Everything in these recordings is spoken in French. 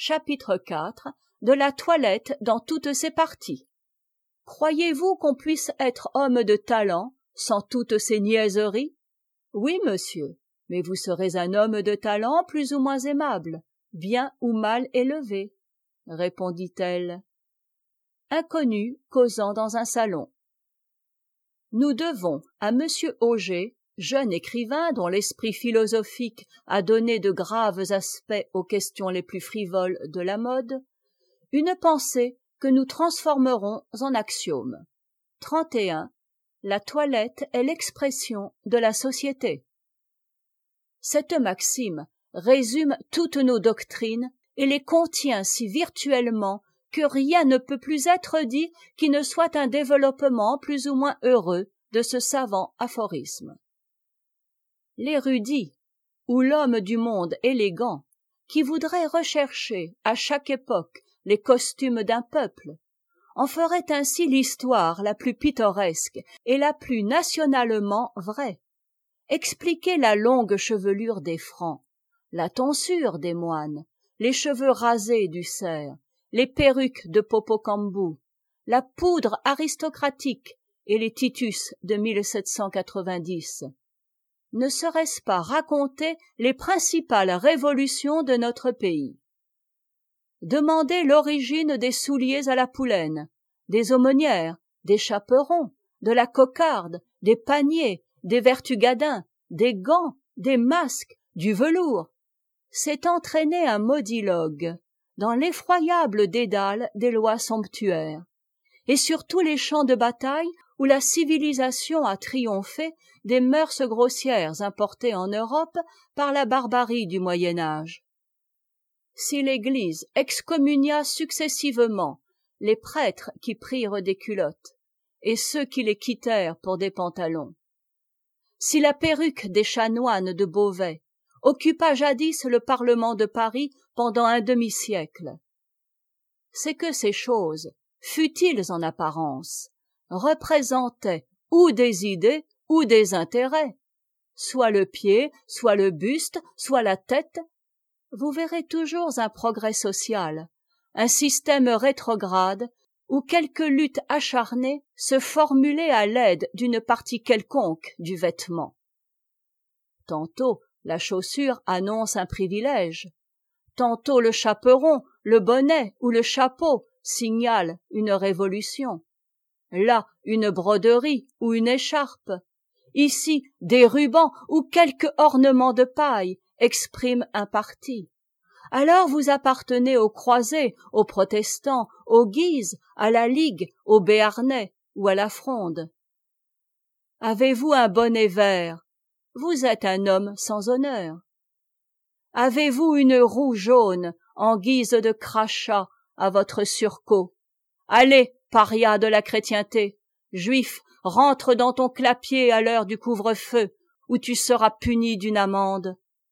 chapitre IV de la toilette dans toutes ses parties. Croyez-vous qu'on puisse être homme de talent sans toutes ces niaiseries? Oui, monsieur, mais vous serez un homme de talent plus ou moins aimable, bien ou mal élevé, répondit-elle. Inconnu causant dans un salon. Nous devons à monsieur Auger, jeune écrivain dont l'esprit philosophique a donné de graves aspects aux questions les plus frivoles de la mode, une pensée que nous transformerons en axiome. 31. La toilette est l'expression de la société. Cette maxime résume toutes nos doctrines et les contient si virtuellement que rien ne peut plus être dit qui ne soit un développement plus ou moins heureux de ce savant aphorisme. L'érudit, ou l'homme du monde élégant, qui voudrait rechercher à chaque époque les costumes d'un peuple, en ferait ainsi l'histoire la plus pittoresque et la plus nationalement vraie. Expliquer la longue chevelure des Francs, la tonsure des moines, les cheveux rasés du cerf, les perruques de Popocambou, la poudre aristocratique et les Titus de 1790. Ne serait-ce pas raconter les principales révolutions de notre pays? Demander l'origine des souliers à la poulaine, des aumônières, des chaperons, de la cocarde, des paniers, des vertugadins, des gants, des masques, du velours, c'est entraîner un modilogue dans l'effroyable dédale des lois somptuaires, et sur tous les champs de bataille où la civilisation a triomphé des mœurs grossières importées en Europe par la barbarie du Moyen-Âge. Si l'Église excommunia successivement les prêtres qui prirent des culottes et ceux qui les quittèrent pour des pantalons, si la perruque des chanoines de Beauvais occupa jadis le Parlement de Paris pendant un demi-siècle, c'est que ces choses, futiles en apparence, représentaient ou des idées ou des intérêts, soit le pied, soit le buste, soit la tête. Vous verrez toujours un progrès social, un système rétrograde ou quelque lutte acharnée se formuler à l'aide d'une partie quelconque du vêtement. Tantôt la chaussure annonce un privilège, tantôt le chaperon, le bonnet ou le chapeau signalent une révolution. Là, une broderie ou une écharpe. Ici, des rubans ou quelque ornement de paille expriment un parti. Alors vous appartenez aux croisés, aux protestants, aux guises, à la ligue, aux béarnais ou à la fronde. Avez-vous un bonnet vert? Vous êtes un homme sans honneur. Avez-vous une roue jaune en guise de crachat à votre surcot? Allez, paria de la chrétienté, juif, rentre dans ton clapier à l'heure du couvre-feu, où tu seras puni d'une amende.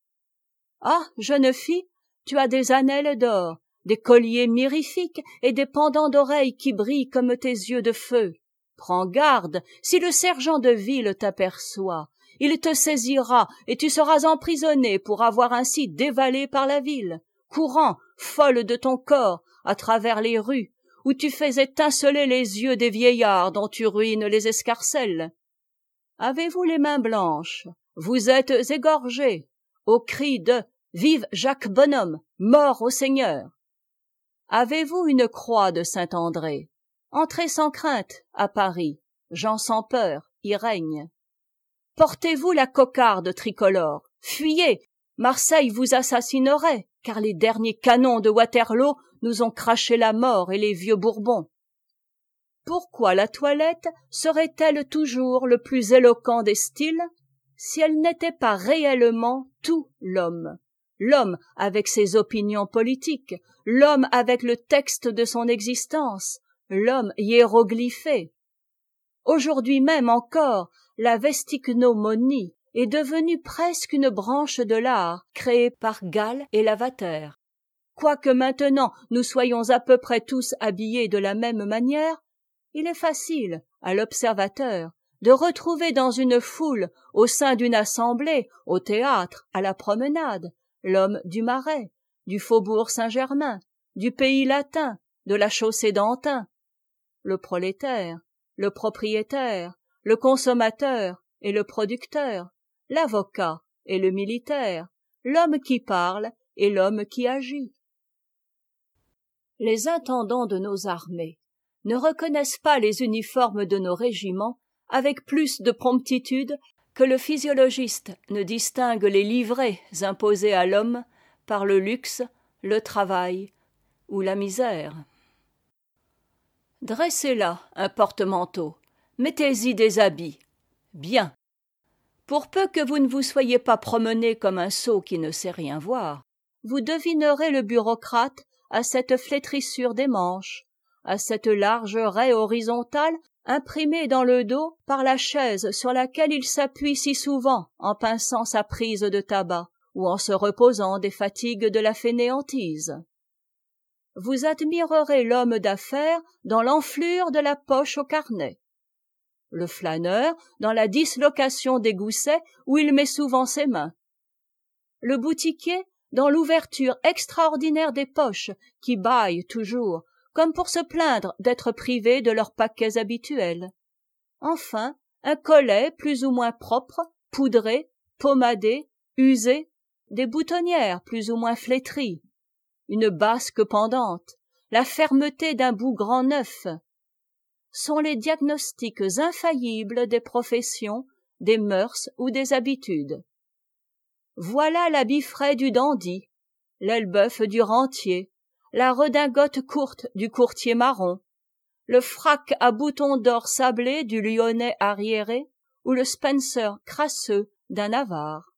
Ah, jeune fille, tu as des annels d'or, des colliers mirifiques et des pendants d'oreilles qui brillent comme tes yeux de feu. Prends garde, si le sergent de ville t'aperçoit, il te saisira et tu seras emprisonnée pour avoir ainsi dévalé par la ville, courant, folle de ton corps, à travers les rues, où tu fais étinceler les yeux des vieillards dont tu ruines les escarcelles. Avez-vous les mains blanches? Vous êtes égorgé, au cri de « Vive Jacques Bonhomme, mort au Seigneur !» Avez-vous une croix de Saint-André? Entrez sans crainte à Paris, gens sans peur y règnent. Portez-vous la cocarde tricolore, fuyez, Marseille vous assassinerait, car les derniers canons de Waterloo nous ont craché la mort et les vieux Bourbons. Pourquoi la toilette serait-elle toujours le plus éloquent des styles si elle n'était pas réellement tout l'homme? L'homme avec ses opinions politiques, l'homme avec le texte de son existence, l'homme hiéroglyphé. Aujourd'hui même encore, la vesticnomonie est devenue presque une branche de l'art créée par Gall et Lavater. Quoique maintenant nous soyons à peu près tous habillés de la même manière, il est facile à l'observateur de retrouver dans une foule, au sein d'une assemblée, au théâtre, à la promenade, l'homme du Marais, du faubourg Saint-Germain, du pays latin, de la chaussée-d'Antin, le prolétaire, le propriétaire, le consommateur et le producteur, l'avocat et le militaire, l'homme qui parle et l'homme qui agit. Les intendants de nos armées ne reconnaissent pas les uniformes de nos régiments avec plus de promptitude que le physiologiste ne distingue les livrées imposées à l'homme par le luxe, le travail ou la misère. Dressez là un porte-manteau, mettez-y des habits. Bien. Pour peu que vous ne vous soyez pas promené comme un sot qui ne sait rien voir, vous devinerez le bureaucrate à cette flétrissure des manches, à cette large raie horizontale imprimée dans le dos par la chaise sur laquelle il s'appuie si souvent en pinçant sa prise de tabac ou en se reposant des fatigues de la fainéantise. Vous admirerez l'homme d'affaires dans l'enflure de la poche au carnet, le flâneur dans la dislocation des goussets où il met souvent ses mains, le boutiquier dans l'ouverture extraordinaire des poches qui bâillent toujours comme pour se plaindre d'être privés de leurs paquets habituels. Enfin, un collet plus ou moins propre, poudré, pommadé, usé, des boutonnières plus ou moins flétries, une basque pendante, la fermeté d'un bout grand neuf, sont les diagnostics infaillibles des professions, des mœurs ou des habitudes. Voilà l'habit frais du dandy, l'elbeuf du rentier, la redingote courte du courtier marron, le frac à boutons d'or sablé du lyonnais arriéré ou le spencer crasseux d'un avare.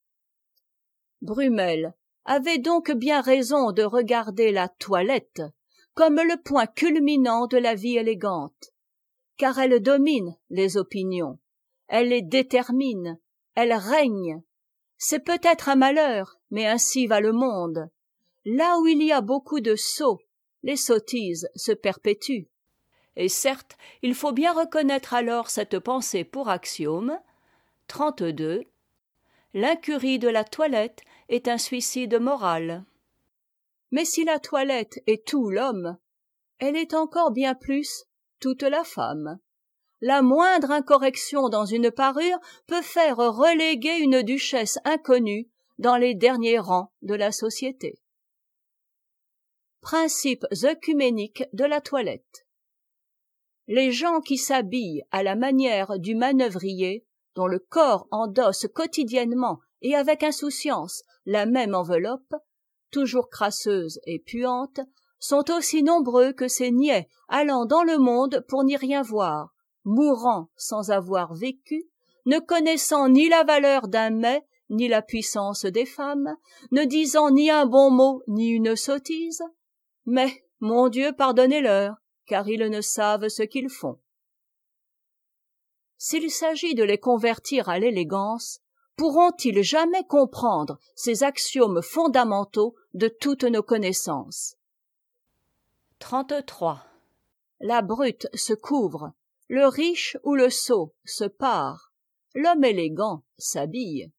Brummel avait donc bien raison de regarder la toilette comme le point culminant de la vie élégante, car elle domine les opinions, elle les détermine, elle règne. C'est peut-être un malheur, mais ainsi va le monde. Là où il y a beaucoup de sots, les sottises se perpétuent. Et certes, il faut bien reconnaître alors cette pensée pour axiome. 32. L'incurie de la toilette est un suicide moral. Mais si la toilette est tout l'homme, elle est encore bien plus toute la femme. La moindre incorrection dans une parure peut faire reléguer une duchesse inconnue dans les derniers rangs de la société. Principes œcuméniques de la toilette. Les gens qui s'habillent à la manière du manœuvrier, dont le corps endosse quotidiennement et avec insouciance la même enveloppe, toujours crasseuse et puante, sont aussi nombreux que ces niais allant dans le monde pour n'y rien voir, mourant sans avoir vécu, ne connaissant ni la valeur d'un mets, ni la puissance des femmes, ne disant ni un bon mot, ni une sottise, mais, mon Dieu, pardonnez-leur, car ils ne savent ce qu'ils font. S'il s'agit de les convertir à l'élégance, pourront-ils jamais comprendre ces axiomes fondamentaux de toutes nos connaissances? 33. La brute se couvre, le riche ou le sot se pare, l'homme élégant s'habille.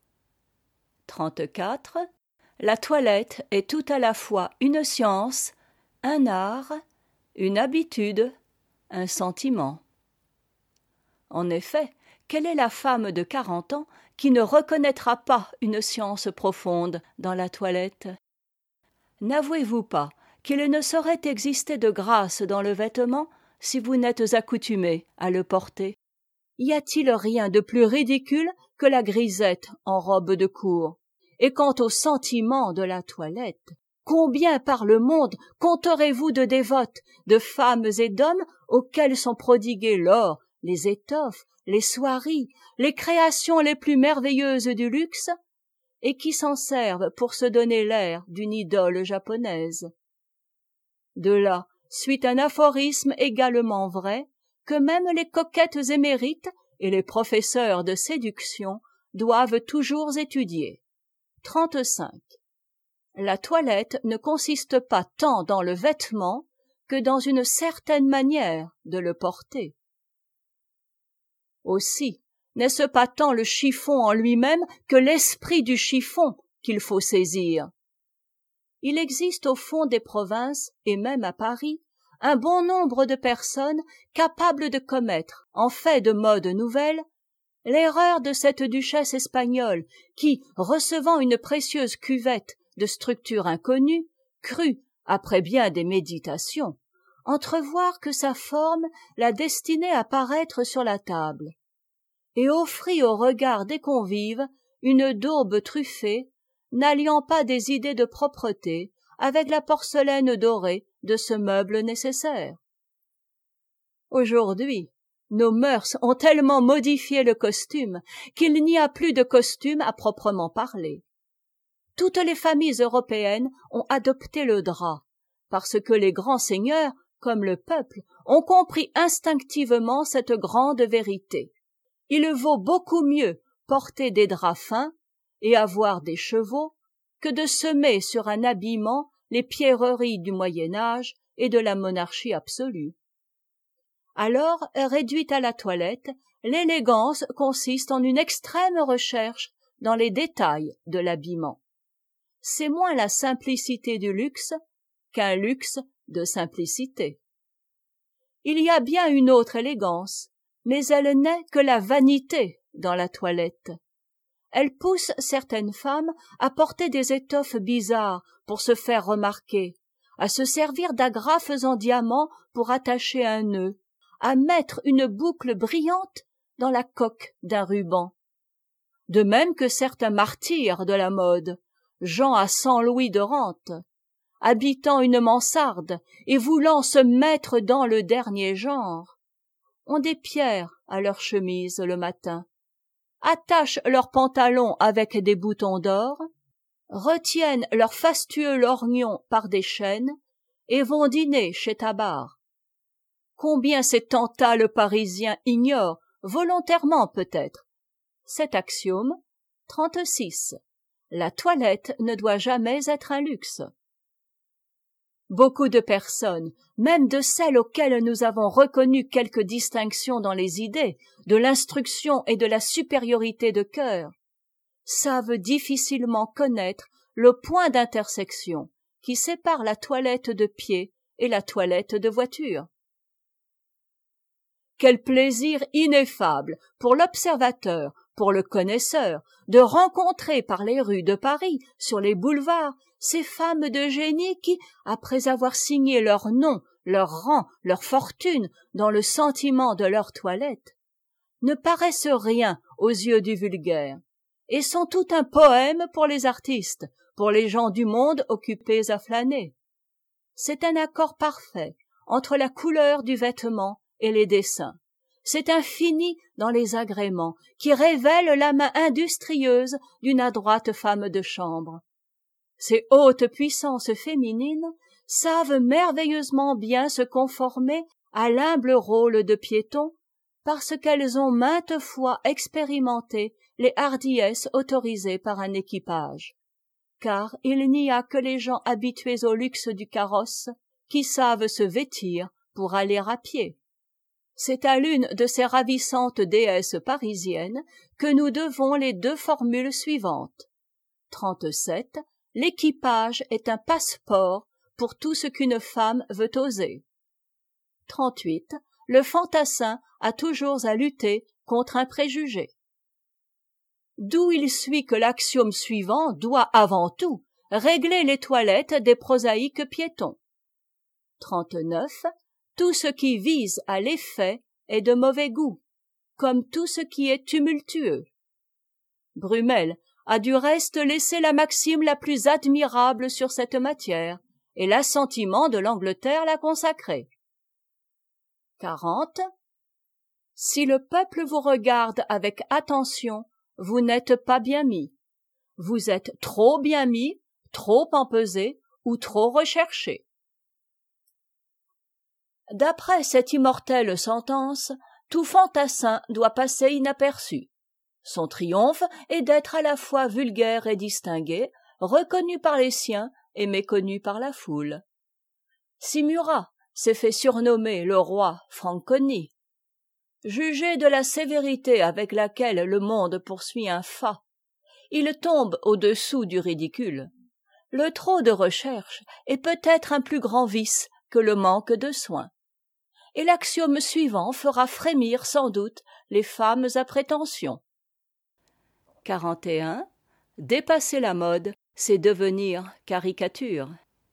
34. La toilette est tout à la fois une science, un art, une habitude, un sentiment. En effet, quelle est la femme de 40 ans qui ne reconnaîtra pas une science profonde dans la toilette? N'avouez-vous pas qu'il ne saurait exister de grâce dans le vêtement si vous n'êtes accoutumé à le porter? Y a-t-il rien de plus ridicule que la grisette en robe de cour? Et quant au sentiment de la toilette, combien par le monde compterez-vous de dévotes, de femmes et d'hommes auxquels sont prodigués l'or, les étoffes, les soieries, les créations les plus merveilleuses du luxe, et qui s'en servent pour se donner l'air d'une idole japonaise? De là suit un aphorisme également vrai, que même les coquettes émérites et les professeurs de séduction doivent toujours étudier. 35. La toilette ne consiste pas tant dans le vêtement que dans une certaine manière de le porter. Aussi, n'est-ce pas tant le chiffon en lui-même que l'esprit du chiffon qu'il faut saisir? il existe au fond des provinces, et même à Paris, un bon nombre de personnes capables de commettre, en fait de mode nouvelle, l'erreur de cette duchesse espagnole qui, recevant une précieuse cuvette de structure inconnue, crut, après bien des méditations, entrevoir que sa forme la destinait à paraître sur la table, et offrit au regard des convives une daube truffée, n'alliant pas des idées de propreté avec la porcelaine dorée de ce meuble nécessaire. Aujourd'hui, nos mœurs ont tellement modifié le costume qu'il n'y a plus de costume à proprement parler. Toutes les familles européennes ont adopté le drap, parce que les grands seigneurs, comme le peuple, ont compris instinctivement cette grande vérité. Il vaut beaucoup mieux porter des draps fins et avoir des chevaux que de semer sur un habillement les pierreries du Moyen-Âge et de la monarchie absolue. Alors, réduite à la toilette, l'élégance consiste en une extrême recherche dans les détails de l'habillement. C'est moins la simplicité du luxe qu'un luxe de simplicité. Il y a bien une autre élégance, mais elle n'est que la vanité dans la toilette. Elle pousse certaines femmes à porter des étoffes bizarres pour se faire remarquer, à se servir d'agrafes en diamants pour attacher un nœud, à mettre une boucle brillante dans la coque d'un ruban. De même que certains martyrs de la mode, gens à 100 louis de rente, habitant une mansarde et voulant se mettre dans le dernier genre, ont des pierres à leurs chemises le matin, attachent leurs pantalons avec des boutons d'or, retiennent leurs fastueux lorgnons par des chaînes et vont dîner chez Tabar. Combien ces tantales parisiens ignorent, volontairement peut-être, cet axiome 36. La toilette ne doit jamais être un luxe. Beaucoup de personnes, même de celles auxquelles nous avons reconnu quelque distinction dans les idées, de l'instruction et de la supériorité de cœur, savent difficilement connaître le point d'intersection qui sépare la toilette de pied et la toilette de voiture. Quel plaisir ineffable pour l'observateur, pour le connaisseur, de rencontrer par les rues de Paris, sur les boulevards, ces femmes de génie qui, après avoir signé leur nom, leur rang, leur fortune dans le sentiment de leur toilette, ne paraissent rien aux yeux du vulgaire, et sont tout un poème pour les artistes, pour les gens du monde occupés à flâner. C'est un accord parfait entre la couleur du vêtement et les dessins. C'est infini dans les agréments qui révèlent la main industrieuse d'une adroite femme de chambre. Ces hautes puissances féminines savent merveilleusement bien se conformer à l'humble rôle de piéton parce qu'elles ont maintes fois expérimenté les hardiesses autorisées par un équipage. Car il n'y a que les gens habitués au luxe du carrosse qui savent se vêtir pour aller à pied. C'est à l'une de ces ravissantes déesses parisiennes que nous devons les deux formules suivantes. 37. L'équipage est un passeport pour tout ce qu'une femme veut oser. 38. Le fantassin a toujours à lutter contre un préjugé. D'où il suit que l'axiome suivant doit avant tout régler les toilettes des prosaïques piétons. 39. Tout ce qui vise à l'effet est de mauvais goût, comme tout ce qui est tumultueux. Brummel a du reste laissé la maxime la plus admirable sur cette matière, et l'assentiment de l'Angleterre l'a consacrée. 40. Si le peuple vous regarde avec attention, vous n'êtes pas bien mis. Vous êtes trop bien mis, trop empesé ou trop recherché. D'après cette immortelle sentence, tout fantassin doit passer inaperçu. Son triomphe est d'être à la fois vulgaire et distingué, reconnu par les siens et méconnu par la foule. Si Murat s'est fait surnommer le roi Franconi, jugez de la sévérité avec laquelle le monde poursuit un fat. Il tombe au-dessous du ridicule. Le trop de recherche est peut-être un plus grand vice que le manque de soins. Et l'axiome suivant fera frémir sans doute les femmes à prétention. 41. Dépasser la mode, c'est devenir caricature.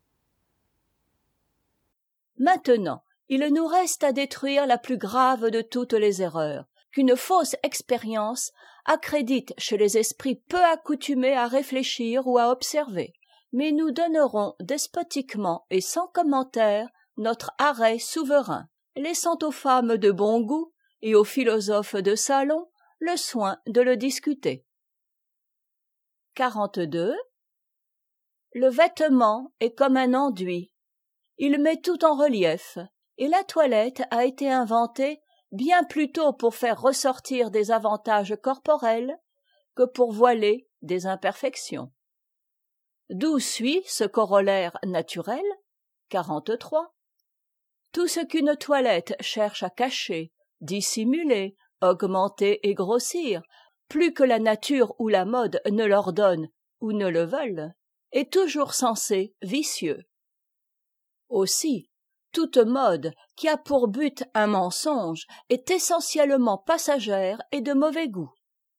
Maintenant, il nous reste à détruire la plus grave de toutes les erreurs, qu'une fausse expérience accrédite chez les esprits peu accoutumés à réfléchir ou à observer. Mais nous donnerons despotiquement et sans commentaire notre arrêt souverain, laissant aux femmes de bon goût et aux philosophes de salon le soin de le discuter. 42. Le vêtement est comme un enduit. Il met tout en relief, et la toilette a été inventée bien plutôt pour faire ressortir des avantages corporels que pour voiler des imperfections. D'où suit ce corollaire naturel. 43. Tout ce qu'une toilette cherche à cacher, dissimuler, augmenter et grossir, plus que la nature ou la mode ne l'ordonnent ou ne le veulent, est toujours censé vicieux. Aussi, toute mode qui a pour but un mensonge est essentiellement passagère et de mauvais goût.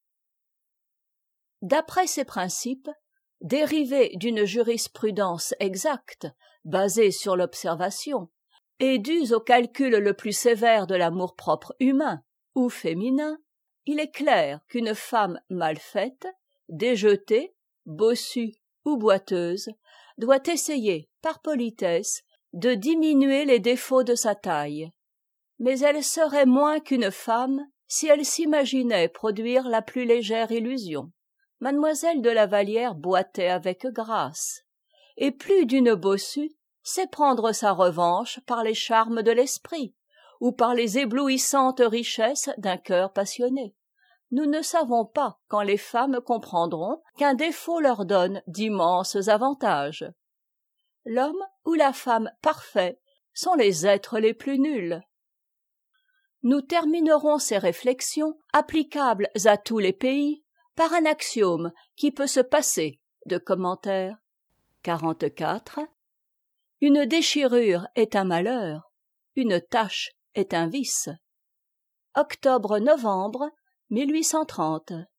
D'après ces principes, dérivés d'une jurisprudence exacte, basée sur l'observation, et dus au calcul le plus sévère de l'amour-propre humain ou féminin, il est clair qu'une femme mal faite, déjetée, bossue ou boiteuse, doit essayer, par politesse, de diminuer les défauts de sa taille. Mais elle serait moins qu'une femme si elle s'imaginait produire la plus légère illusion. Mademoiselle de la Vallière boitait avec grâce, et plus d'une bossue sait prendre sa revanche par les charmes de l'esprit, ou par les éblouissantes richesses d'un cœur passionné. Nous ne savons pas quand les femmes comprendront qu'un défaut leur donne d'immenses avantages. L'homme ou la femme parfaits sont les êtres les plus nuls. Nous terminerons ces réflexions, applicables à tous les pays, par un axiome qui peut se passer de commentaires. 44. Une déchirure est un malheur, une tache est un vice. Octobre-novembre 1830.